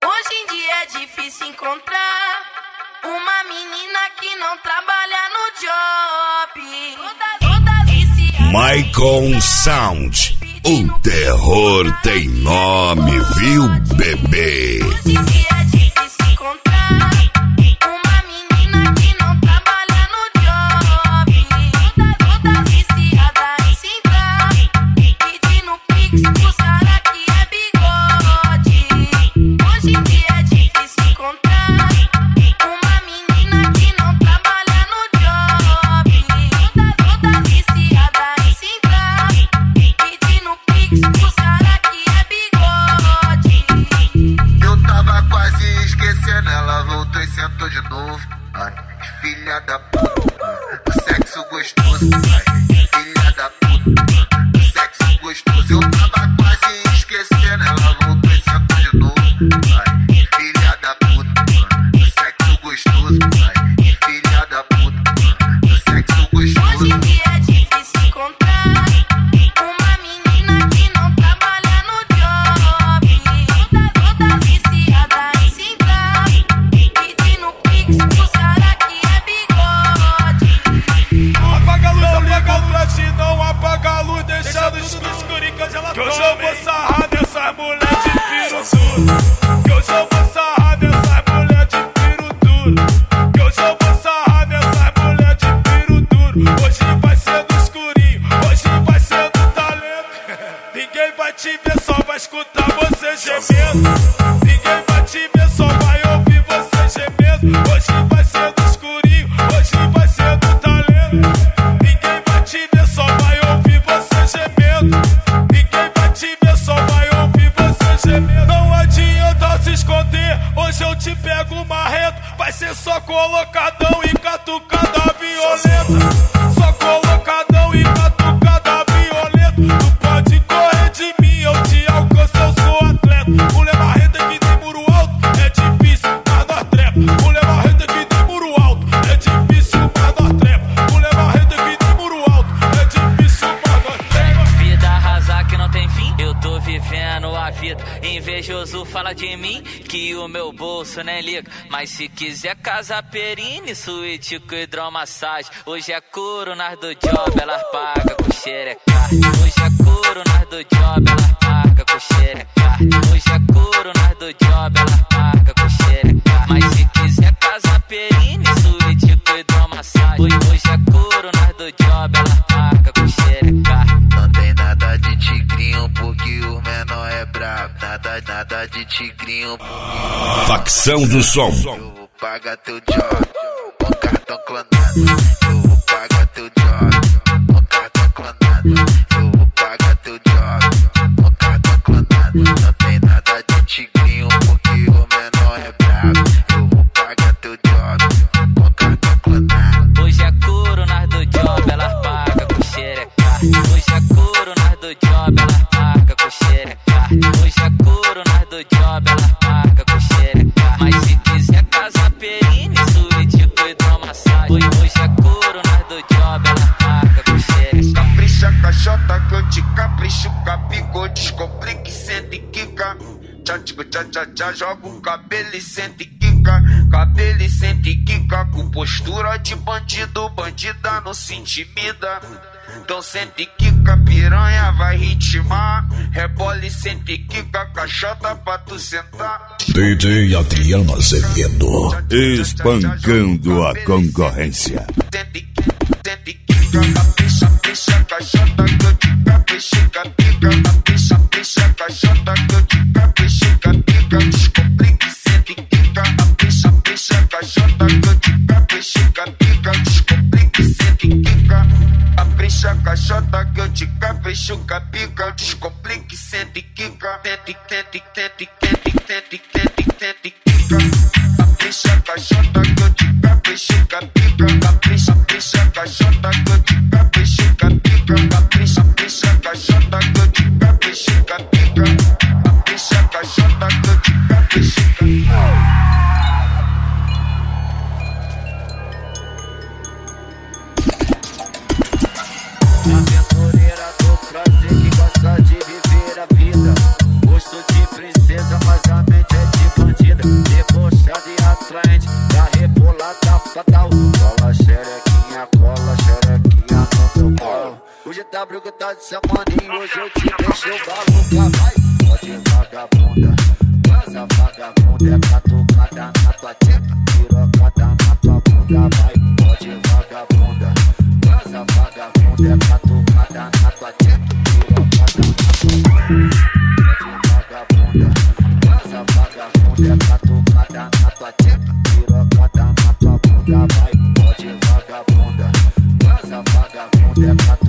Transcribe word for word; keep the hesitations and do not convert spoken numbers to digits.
Hoje em dia é difícil encontrar uma menina que não trabalha no job. Todas, todas viciadas. Michael Sound. O terror tem nome, viu, bebê? Hoje em dia é difícil encontrar uma menina que não trabalha no job. Todas, todas viciadas em se entrar, pedindo pix pros cara que é bigode. Hoje em dia é difícil encontrar uma menina que não trabalha no job. Todas, todas viciadas em se entrar, pedindo pix pros cara que é bigode. Eu tava quase esquecendo, ela voltou e sentou de novo. Ai, filha da puta, o sexo gostoso. Ai, filha da puta, o sexo gostoso. Eu tava quase esquecendo, ela voltou e sentou de novo. Ai, filha da puta, o sexo gostoso. Ai, filha da puta, o sexo gostoso. Hoje em dia é difícil encontrar uma menina que não trabalha no job. Todas, todas viciadas em se entrar, pedindo pix pros cara que é bigode. Apaga a luz, apaga a luz, não apaga a luz, deixa tudo no escurinho que hoje ela toma. Que hoje eu vou sarrar dessas mulher de piro duro. Que hoje eu vou sarrar dessas mulher de piro duro. Que hoje eu vou sarrar dessas mulher de piro duro. Hoje vai ser no escurinho, hoje vai ser no talento. Ninguém vai te ver, só vai escutar você gemendo. Ninguém vai te ver, só vai ouvir você gemendo. Hoje vai ser no escurinho, hoje vai ser no talento. Ninguém vai te ver, só vai ouvir você gemendo. Ninguém vai te ver, só vai ouvir você gemendo. Não adianta se esconder, hoje eu te pego marreto. Vai ser só colocadão e catucada violenta. Só colocadão e catucada violenta. Tu pode correr de mim, eu te alcanço, eu sou atleta. Mulher marreta que tem muro alto, é difícil, mas nós trepa. Mulher marreta que tem muro alto, é difícil, mas nós trepa. Mulher marreta que tem muro alto, é difícil, mas nós trepa. Vida arrasar que não tem fim, eu tô vivendo a vida. Invejoso fala de mim que o meu bolso nem liga. Mas se quiser casa perine, suíte com hidromassagem. Hoje é couro nas do job, elas pagam com xereca. Hoje é couro nas do job, elas pagam com xereca. Hoje é couro nas do job, elas pagam com xereca. Mas se quiser casa perine, suíte com hidromassagem. Hoje é couro nas do job, elas pagam com xereca. Não tem nada de tigrinho porque o menor é brabo. Nada, nada de tigrinho porque Facção do som. eu vou pagar teu job com cartão clonado. Eu vou pagar teu job com cartão clonado. Eu vou pagar teu job com cartão clonado. Não tem nada de tigrinho porque o menor é brabo. Eu vou pagar teu job com cartão clonado. Hoje é couro nas do job, elas pagam com xereca. Hoje é couro nas do job, elas pagam com xereca. Hoje é couro nas do job, elas pagam com xereca. Mas se quiser casa perine, suíte com hidromassagem. Hoje é couro nas do job, elas pagam com xereca. Capricha, caixota, que eu te capricho, capico, descomplique, sente e quica. Tchá, tchico, tchá, tchá, tchá, joga o cabelo e sente e quica. Cabelo e sente e quica, com postura de bandido, bandida não se intimida. Então sente e quica, piranha vai ritmar. Rebola e sente e quica, caixota pra tu sentar. D J Adriano Azevedo, espancando a concorrência. Sente e quica, sente e quica, capricha, capricha, caixota, que eu te capricho, capica. Capricha, capricha, caixota, que eu te capricho, capica. Descomplique, sente e quica, capricha, capricha, caixota, que eu te capricho, capica. Descomplique, sente e quica. Capricha, caixota, que eu te capricho, capica. Descomplique, sente e quica. Sente, sente, sente, sente, sente, sente, sente, quica. Capricha, caixota, que eu te capricho, capica. Capricha, capricha, caixota, que eu te capricho, capica. Capricha, capricha, caixota, que eu te capricho, capica. Capricha, caixota, que eu te capricho, capica. Aventureira do prazer que gosta de viver a vida. Gosto de princesa, mas a mente é de tá de semana e hoje eu te deixo maluca. Vai, pode vagabunda, essa vagabunda é catucada na tua teta, pirocada na tua bunda. Vai, pode vagabunda, essa vagabunda é catucada na tua teta, pirocada na tua bunda. Pode vagabunda, essa vagabunda é catucada na tua teta, pirocada na tua bunda. Vai, pode vagabunda, essa vagabunda é catucada.